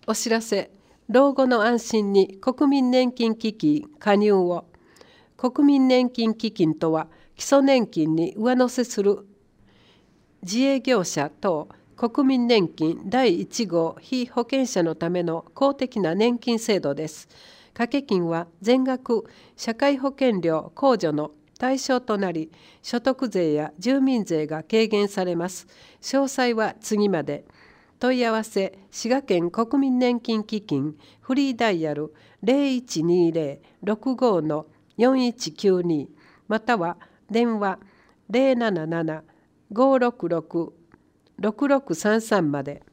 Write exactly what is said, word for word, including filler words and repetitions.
お知らせ。老後の安心に国民年金基金加入を。国民年金基金とは、基礎年金に上乗せする自営業者等国民年金だいいち号被保険者のための公的な年金制度です。掛け金は全額社会保険料控除の対象となり、所得税や住民税が軽減されます。詳細は次まで。問い合わせ、滋賀県国民年金基金フリーダイヤル ゼロいちにゼロ ろくご よんいちきゅうに または電話 ゼロなななな ごーろくろく ろくろくさんさんまで。